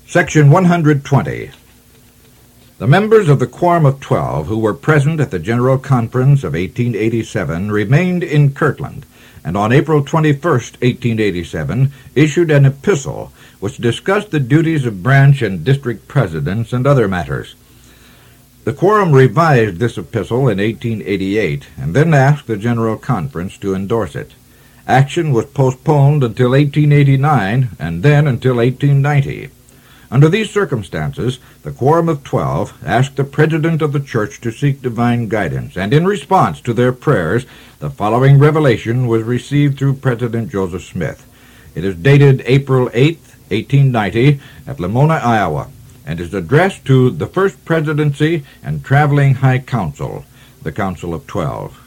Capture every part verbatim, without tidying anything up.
Section one hundred twenty. The members of the Quorum of Twelve who were present at the General Conference of eighteen eighty-seven remained in Kirtland, and on April twenty-first, eighteen eighty-seven, issued an epistle which discussed the duties of branch and district presidents and other matters. The Quorum revised this epistle in eighteen eighty-eight, and then asked the General Conference to endorse it. Action was postponed until eighteen eighty-nine, and then until eighteen ninety. Under these circumstances, the Quorum of Twelve asked the President of the Church to seek divine guidance, and in response to their prayers, the following revelation was received through President Joseph Smith. It is dated April eighth, eighteen ninety, at Lamona, Iowa, and is addressed to the First Presidency and Traveling High Council, the Council of Twelve.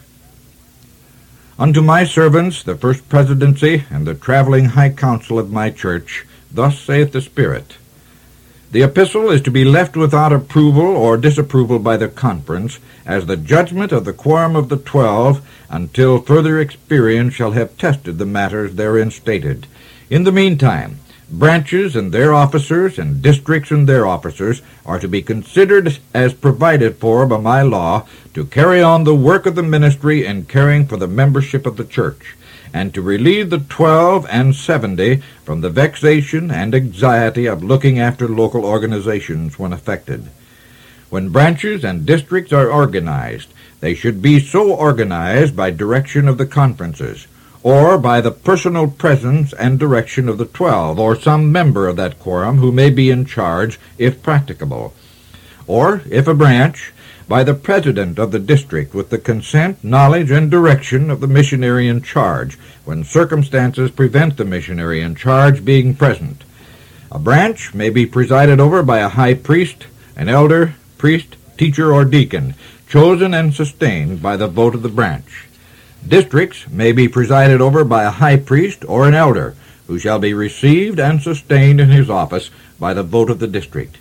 Unto my servants, the First Presidency and the Traveling High Council of my Church, thus saith the Spirit. The epistle is to be left without approval or disapproval by the conference, as the judgment of the Quorum of the Twelve, until further experience shall have tested the matters therein stated. In the meantime, branches and their officers, and districts and their officers, are to be considered as provided for by my law to carry on the work of the ministry in caring for the membership of the church, and to relieve the twelve and seventy from the vexation and anxiety of looking after local organizations when affected. When branches and districts are organized, they should be so organized by direction of the conferences, or by the personal presence and direction of the twelve, or some member of that quorum who may be in charge, if practicable. Or, if a branch, by the president of the district with the consent, knowledge, and direction of the missionary in charge, when circumstances prevent the missionary in charge being present. A branch may be presided over by a high priest, an elder, priest, teacher, or deacon, chosen and sustained by the vote of the branch. Districts may be presided over by a high priest or an elder, who shall be received and sustained in his office by the vote of the district.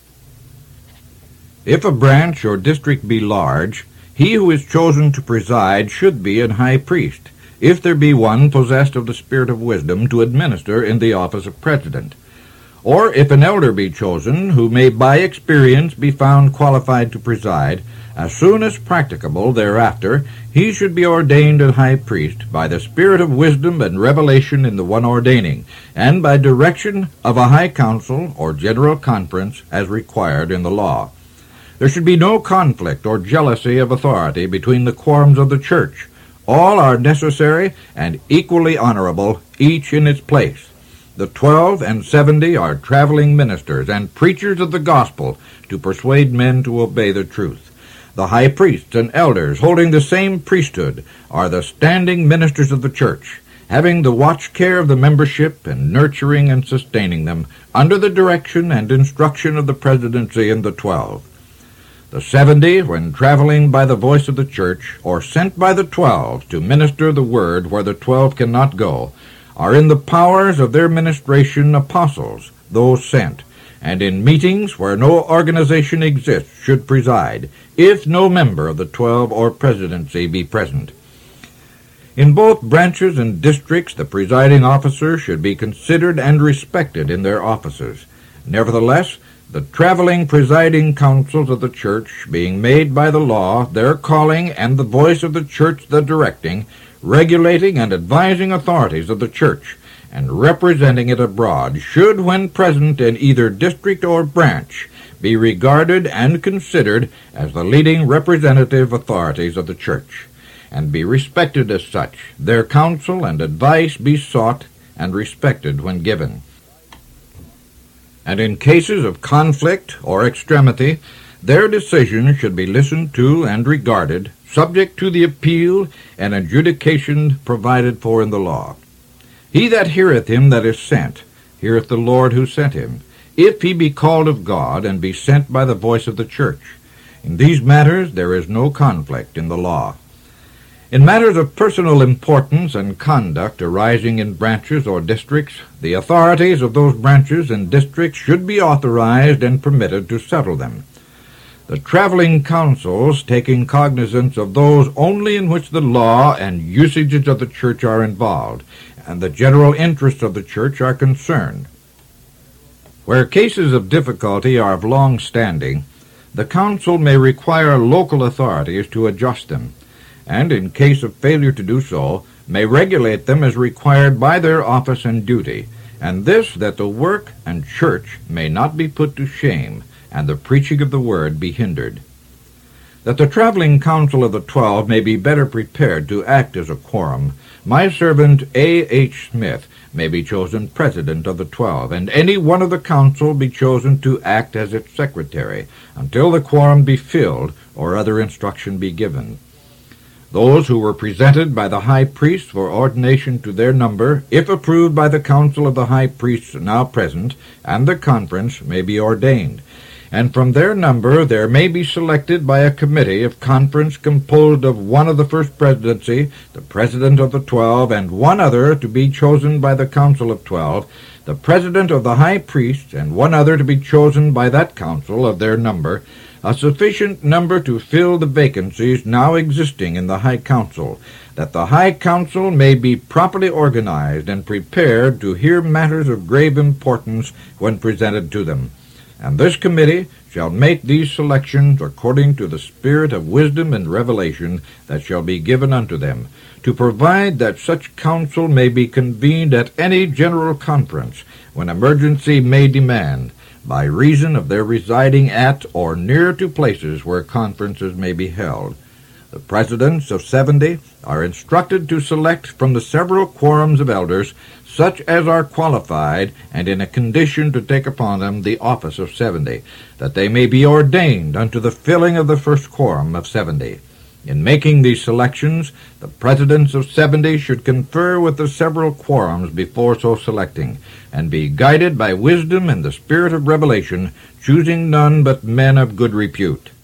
If a branch or district be large, he who is chosen to preside should be an high priest, if there be one possessed of the spirit of wisdom to administer in the office of president. Or if an elder be chosen, who may by experience be found qualified to preside, as soon as practicable thereafter, he should be ordained a high priest by the spirit of wisdom and revelation in the one ordaining, and by direction of a high council or general conference as required in the law. There should be no conflict or jealousy of authority between the quorums of the church. All are necessary and equally honorable, each in its place. The twelve and seventy are traveling ministers and preachers of the gospel to persuade men to obey the truth. The high priests and elders, holding the same priesthood, are the standing ministers of the church, having the watch care of the membership and nurturing and sustaining them, under the direction and instruction of the presidency and the twelve. The seventy, when traveling by the voice of the church, or sent by the twelve to minister the word where the twelve cannot go, are in the powers of their ministration apostles, those sent, and in meetings where no organization exists should preside, if no member of the twelve or presidency be present. In both branches and districts the presiding officer should be considered and respected in their offices. Nevertheless, the traveling presiding councils of the church, being made by the law, their calling, and the voice of the church the directing, regulating and advising authorities of the church, and representing it abroad, should, when present in either district or branch, be regarded and considered as the leading representative authorities of the church, and be respected as such, their counsel and advice be sought and respected when given. And in cases of conflict or extremity, their decisions should be listened to and regarded, subject to the appeal and adjudication provided for in the law. He that heareth him that is sent, heareth the Lord who sent him, if he be called of God, and be sent by the voice of the church. In these matters there is no conflict in the law. In matters of personal importance and conduct arising in branches or districts, the authorities of those branches and districts should be authorized and permitted to settle them. The traveling councils taking cognizance of those only in which the law and usages of the church are involved, and the general interests of the church are concerned. Where cases of difficulty are of long standing, the council may require local authorities to adjust them, and in case of failure to do so, may regulate them as required by their office and duty, and this that the work and church may not be put to shame, and the preaching of the word be hindered. That the traveling council of the twelve may be better prepared to act as a quorum, my servant A. H. Smith may be chosen president of the twelve, and any one of the council be chosen to act as its secretary, until the quorum be filled or other instruction be given. Those who were presented by the high priest for ordination to their number, if approved by the council of the high priests now present, and the conference, may be ordained. And from their number there may be selected by a committee of conference composed of one of the first presidency, the president of the twelve, and one other to be chosen by the council of twelve, the president of the high priests, and one other to be chosen by that council of their number, a sufficient number to fill the vacancies now existing in the High Council, that the High Council may be properly organized and prepared to hear matters of grave importance when presented to them. And this committee shall make these selections according to the spirit of wisdom and revelation that shall be given unto them, to provide that such council may be convened at any general conference, when emergency may demand, by reason of their residing at or near to places where conferences may be held. The presidents of seventy are instructed to select from the several quorums of elders such as are qualified and in a condition to take upon them the office of seventy, that they may be ordained unto the filling of the first quorum of seventy. In making these selections, the presidents of seventy should confer with the several quorums before so selecting, and be guided by wisdom and the spirit of revelation, choosing none but men of good repute.